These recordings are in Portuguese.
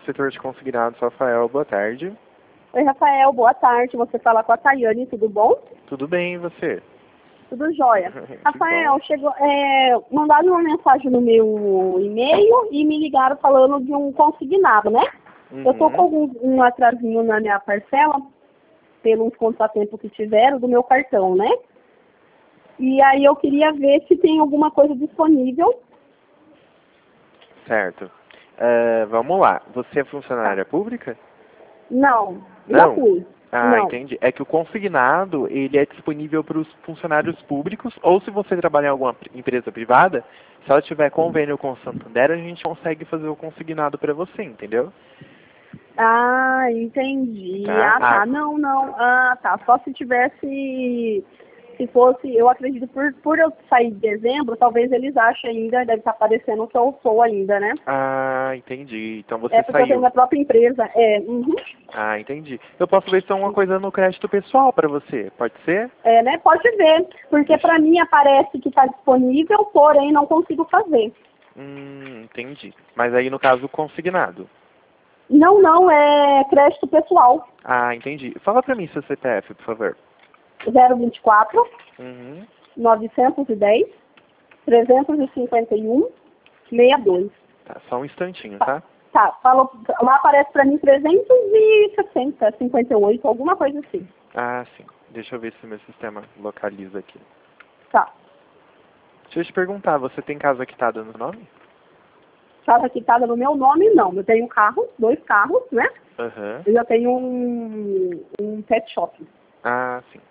setor de consignados, Rafael. Boa tarde. Oi, Rafael, boa tarde. Você fala com a Tayane, tudo bom? Tudo bem, e você? Tudo jóia. Que Rafael, bom. chegou, mandaram uma mensagem no meu e-mail e me ligaram falando de um consignado, né? Eu tô com um atrasinho na minha parcela, pelos contratempos que tiveram do meu cartão, né? E aí eu queria ver se tem alguma coisa disponível. Certo. Vamos lá. Você é funcionária pública? Não, já Não? fui. Ah, Não. entendi. É que o consignado, ele é disponível para os funcionários públicos, ou se você trabalhar em alguma empresa privada, se ela tiver convênio com o Santander, a gente consegue fazer o consignado para você, entendeu? Ah, entendi. Tá? Ah, Ah, tá. Não, não. Ah, tá. Só se tivesse, se fosse, eu acredito, por eu sair de dezembro, talvez eles achem ainda, deve estar aparecendo que eu sou ainda, né? entendi. Então você É porque eu tenho saiu. minha própria empresa. Ah, entendi. Eu posso ver se tem alguma coisa no crédito pessoal para você, pode ser? Né? Pode ver, porque Deixa. para mim aparece que está disponível, porém não consigo fazer. Entendi. Mas aí no caso consignado. Não, não, é crédito pessoal. Ah, entendi. Fala para mim seu CPF, por favor. 024 Uhum. 910 351 62. Tá, só um instantinho, tá? Tá, falou, lá aparece pra mim 360, 58, alguma coisa assim. Ah, sim. Deixa eu ver se meu sistema localiza aqui. Tá. Deixa eu te perguntar, você tem casa quitada no nome? Casa quitada no meu nome, não. Eu tenho um carro, 2 carros, né? Aham. E eu tenho um pet shop. Ah, sim.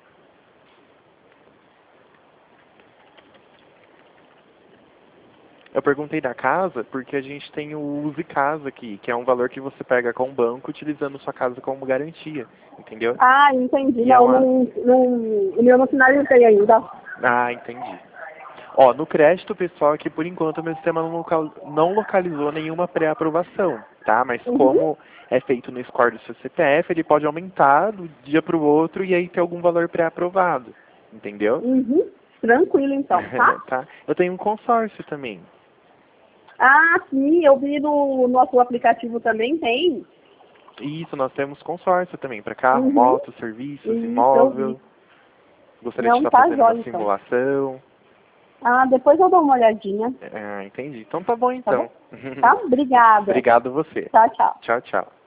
Eu perguntei da casa porque a gente tem o Use Casa aqui, que é um valor que você pega com o banco utilizando sua casa como garantia, entendeu? Ah, entendi. E é Não, uma... o meu não finalizei ainda. Ah, entendi. Ó, no crédito, pessoal, aqui por enquanto o meu sistema não localizou nenhuma pré-aprovação, tá? Mas como é feito no score do seu CPF, ele pode aumentar do dia para o outro e aí ter algum valor pré-aprovado, entendeu? Tranquilo então, tá? Tá? Eu tenho um consórcio também. Ah, sim, eu vi no nosso aplicativo também tem. Isso, nós temos consórcio também, para carro, moto, serviços, Isso, eu vi. imóvel. Gostaria de Não, estar tá fazendo uma jóia então. simulação. Ah, depois eu dou uma olhadinha, Ah, entendi. Então tá bom tá então. bom? Tá? Obrigada. Obrigado você. Tchau, tchau. Tchau, tchau.